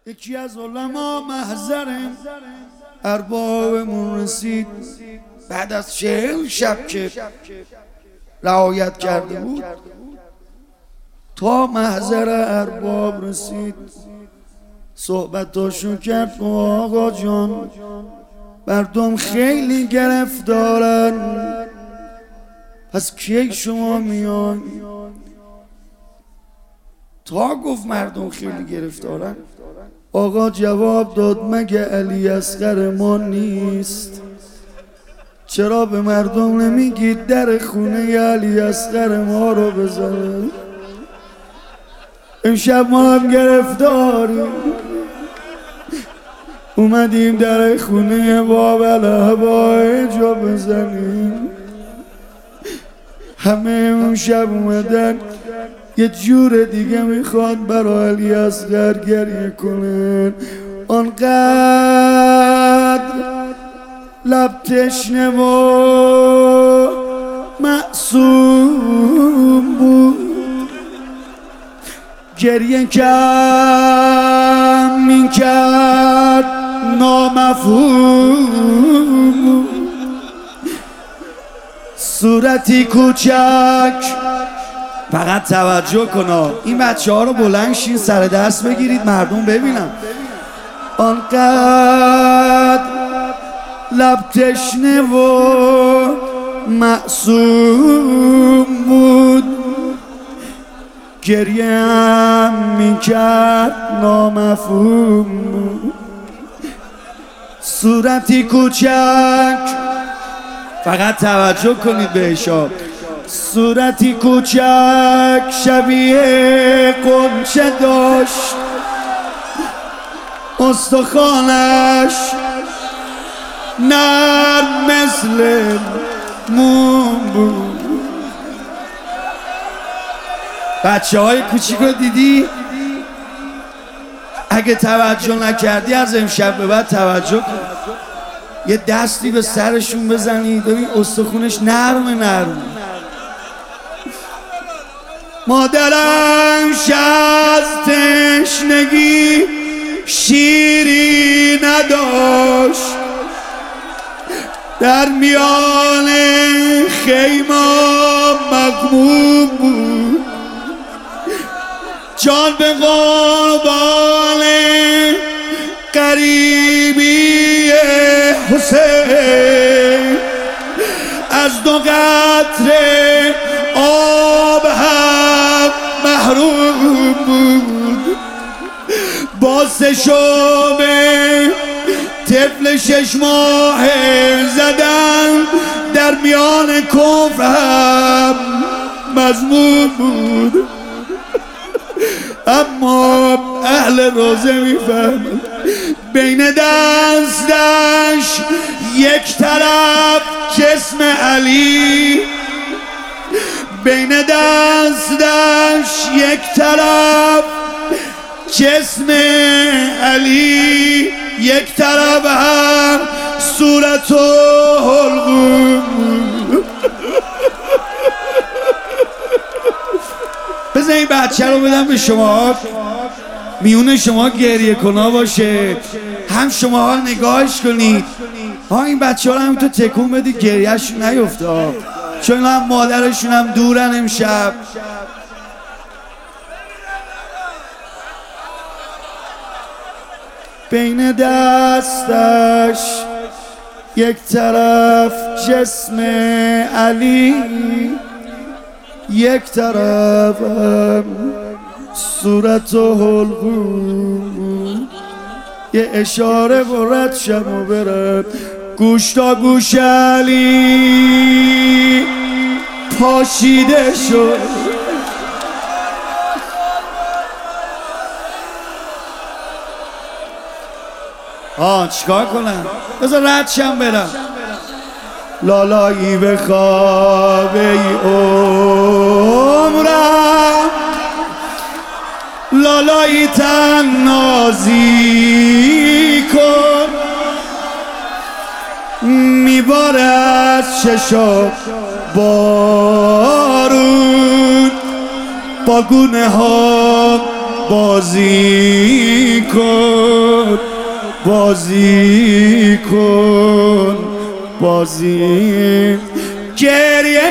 یکی از علما محضرم اربابمون رسید بعد از 40 شب که رعایت کرده بود تا محضر ارباب رسید. صحبتاشو کرد آقا جان مردم خیلی گرفتارن، پس کی شما میان؟ تا گفت مردم خیلی گرفتارن آقا جواب داد مگه علی اصغر ما نیست؟ چرا به مردم نمیگید در خونه علی اصغر ما رو بزنن؟ امشب ما هم گرفتاریم، اومدیم در خونه باب الهوایج رو بزنیم. همه اون شب اومدن یه جور دیگه میخواد برای علی اصغر گریه کنن. آنقدر لب تشنه و معصوم بود، گریه کم میکرد نامفهوم، صورتی کوچک. فقط توجه کنا این بچه ها رو بلند شین سر دست بگیرید مردم ببینن. آنقدر لب تشنه و معصوم بود، گریه هم میکرد نامفهوم، صورتی کوچک. فقط توجه کنید بهشا. صورتی کوچک شبیه قنچه داشت، استخوانش نرم مثل موم بود. بچه های کوچیک رو دیدی؟ اگه توجه نکردی از امشب به بعد توجه کن، یه دستی به سرشون بزنی ببین استخونش نرم. مادرش از تشنگی شیری نداشت، در میان خیمه مغموم بود، جان به قربان قریبی حسین، از 2 قطره آب هم محروم بود. با 3 شعبه طفل 6 ماهه زدن در میان کفر هم مذموم بود. اما اهل روزه میفهمن بین دستش یک طرف جسم علی، بین دستش یک طرف جسم علی، یک طرف هم صورت و حلقوم. بذار این بچه رو بدم به شما، میون شما گریه کنا باشه، هم شما ها نگاهش کنید. این بچه ها رو همینطور تکون بدید گریهش نیفته، چون هم مادرشون هم دورن امشب. بین دستش یک طرف جسم علی، یک طرف صورت و حلقوم. یه اشاره و رد شم و برد گوش تا گوش علی پاشیده شد. چیکار کنم؟ بذار رد شم برم. لالایی به خواب ای عمرم، لالایی تنازی کن، میباره از چشم بارون، با گونه ها بازی کن بازی کن بازی گریه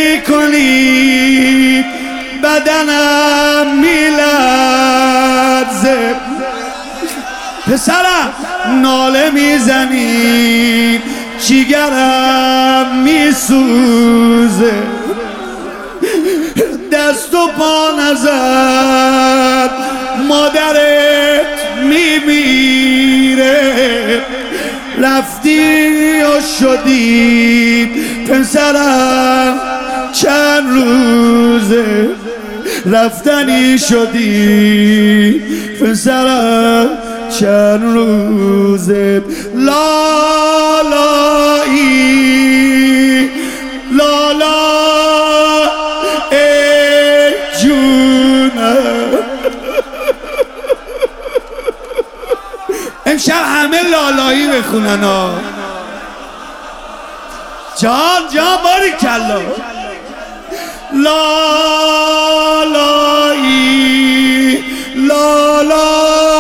میکنی بدنم میلرزه پسرم ناله میزنی جیگرم میسوزه دست و پا نزد مادرت میمیره رفتی و شدی پسرم چند روزه رفتنی شدی پسرم چند روزه لالایی لالا ای جونم امشب همه لالایی بخونن ها جان جان باریکلا لالایی لالا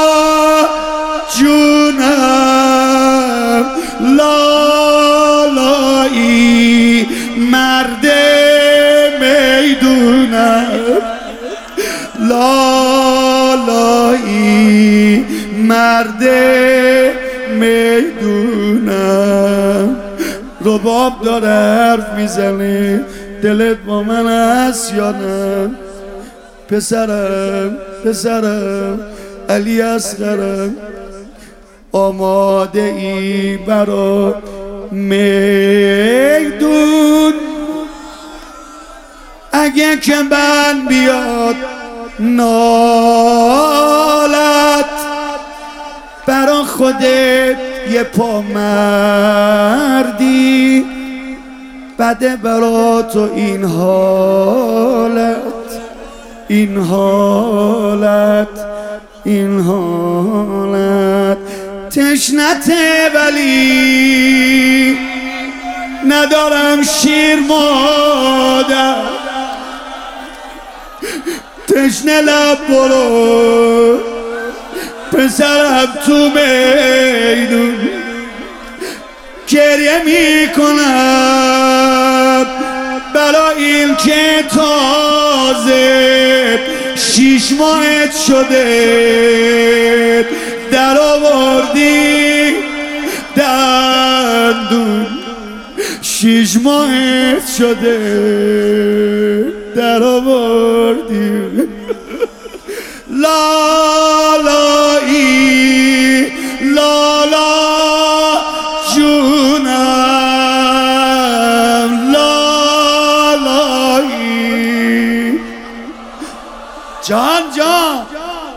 جونم لالایی مرد میدونم لالایی مرد میدونم رباب داره حرف میزنه دلت با من هست یا نه پسرم پسرم علی اصغرم آماده ای برا میدون اگه که من بیاد نالت برا خودت یه پا مردی بده برا تو این حالت این حالت این حالت تشنته ولی ندارم شیر مادر تشنه لب برو پسرم تو میدون گریه میکنم برا این که تازه 6 ماهت شده در آوردی دندون 6 ماهت شده در آوردی لالایی لالا جونم لالایی جان جان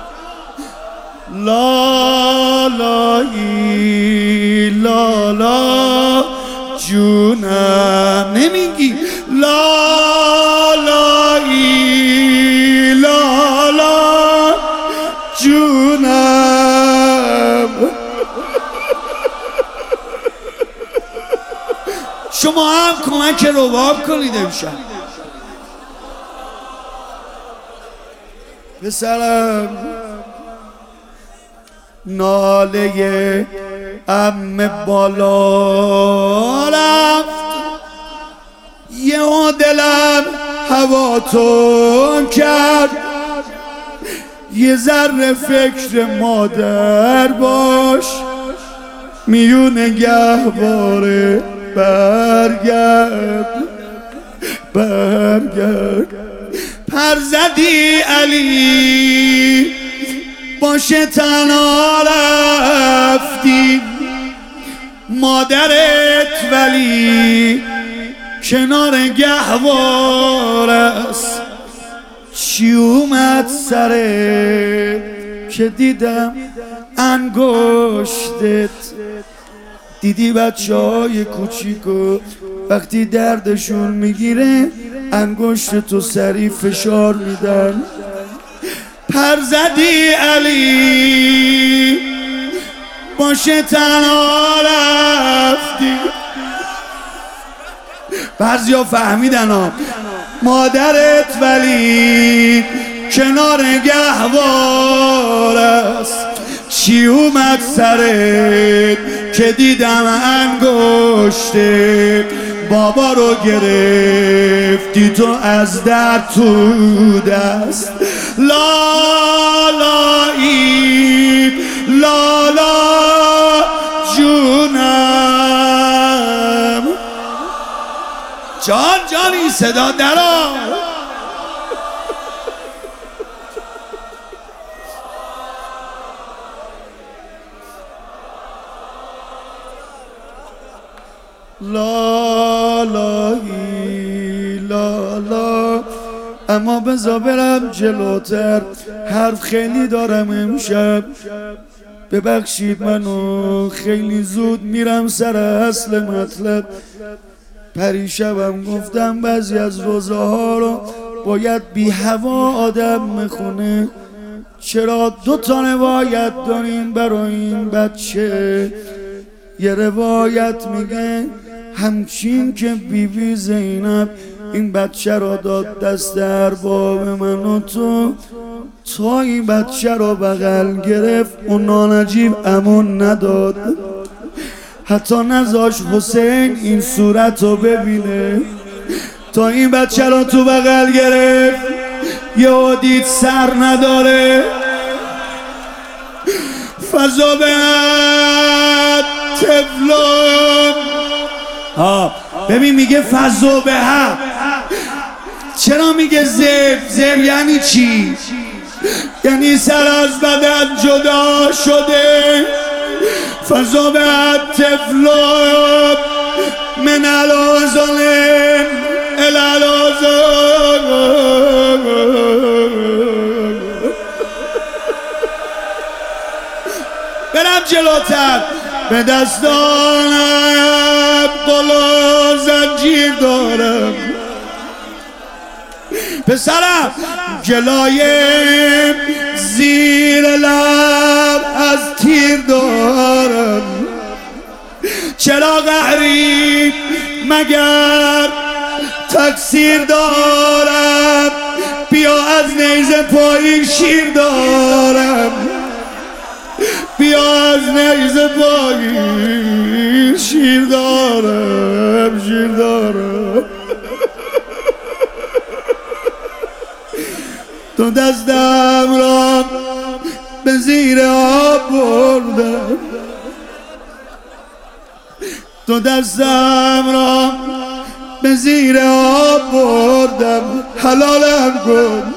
لالایی لالا جونم نمیگی لالایی لالا جونم شما هم کمک رباب کنید امشب پسرم ناله عمه بالا رفت یه دلم هواتون کرد یه ذره فکر مادر باش میون گهواره برگرد برگرد پر زدی علی باشه تنها رفتی مادرت ولی کنار گهوار است چی اومد سره که دیدم انگشتت دیدی بچه های کوچیکو وقتی دردشون میگیره انگشت تو سری فشار میدن پر زدی علی باشه تنها رفتی بعضی ها فهمیدن ها مادرت ولی کنار گهوار است. چی اومد سرت که دیدم انگشته بابا رو گرفتی تو از در تو دست. لالایی لالا جونم جان این صدا درا لالایی لالا. اما بذار برم جلوتر، حرف خیلی دارم امشب. ببخشید منو خیلی زود میرم سر اصل مطلب. پریشبم گفتم بعضی از روزه ها رو باید بی هوا آدم میخونه. چرا 2 تا روایت داریم برای این بچه. یه روایت میگه همچین که بیبی زینب این بچه رو داد دست ارباب من و تو این بچه رو بغل گرفت، اون نانجیب امون نداد، حتی نذاش حسین این صورت رو ببینه. تا این بچه رو تو بغل گرفت یه دید سر نداره، فضا به تفلون. ببین میگه فضا به هم. چرا میگه زب یعنی چی؟ یعنی سر از بدن جدا شده. فضا به تفلون من الازالم الالازالم. برم جلوتر. به دستانم قل و زنجیر دارم، پسرم جلایم زیر لب از تیر دارم. چرا قهری مگر تکثیر دارم، بیا از نیزه پایین شیر دارم، بیا از نیزه پایین شیر دارم، شیر دارم. تو دستم را به زیر آب بردم، تو دستم را به زیر آب بردم. حلالم کن،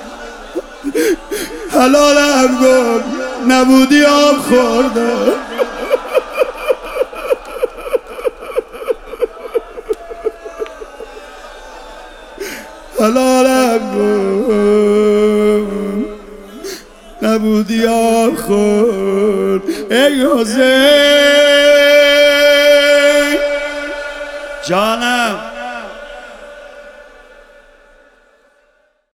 حلالم کن، نبودی آب خوردم. حلالم کن، نبودی آب خورد. ای حسین جانم